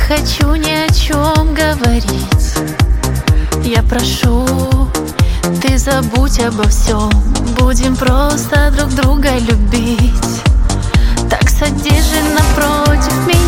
хочу ни о чем говорить. Я прошу, ты забудь обо всем. Будем просто друг друга любить. Так садись же напротив меня.